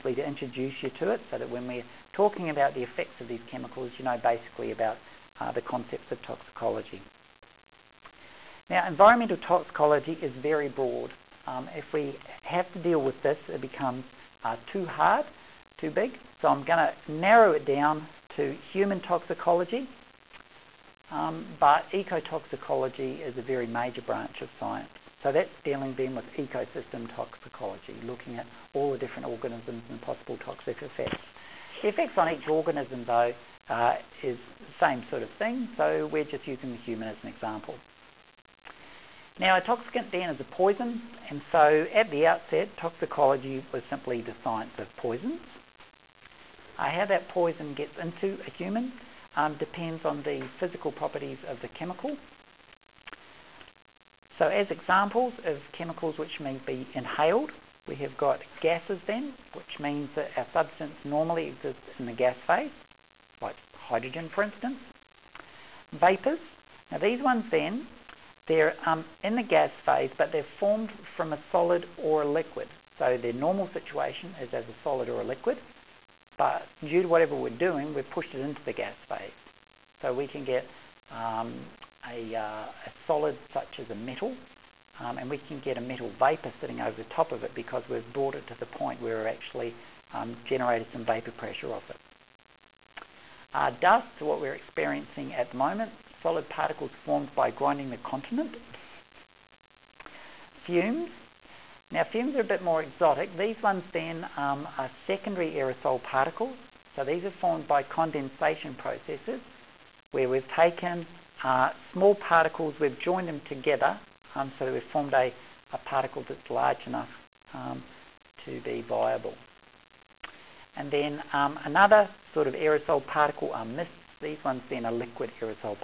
basically to introduce you to it so that when we're talking about the effects of these chemicals, you know basically about the concepts of toxicology. Now, environmental toxicology is very broad. If we have to deal with this, it becomes too hard, too big. So I'm going to narrow it down to human toxicology, but ecotoxicology is a very major branch of science. So that's dealing then with ecosystem toxicology, looking at all the different organisms and possible toxic effects. The effects on each organism, though, is the same sort of thing, so we're just using the human as an example. Now, a toxicant then is a poison, and so at the outset, toxicology was simply the science of poisons. How that poison gets into a human depends on the physical properties of the chemical. So as examples of chemicals which may be inhaled, we have got gases then, which means that our substance normally exists in the gas phase, like hydrogen for instance. Vapours, now these ones then, they're in the gas phase, but they're formed from a solid or a liquid. So their normal situation is as a solid or a liquid, but due to whatever we're doing, we've pushed it into the gas phase. So we can get a solid such as a metal, and we can get a metal vapour sitting over the top of it because we've brought it to the point where we've actually generated some vapour pressure off it. Dust, what we're experiencing at the moment, solid particles formed by grinding the continent. Fumes. Now fumes are a bit more exotic. These ones then are secondary aerosol particles. So these are formed by condensation processes where we've taken small particles, we've joined them together so that we've formed a particle that's large enough to be viable. And then another sort of aerosol particle are mists. These ones then are liquid aerosol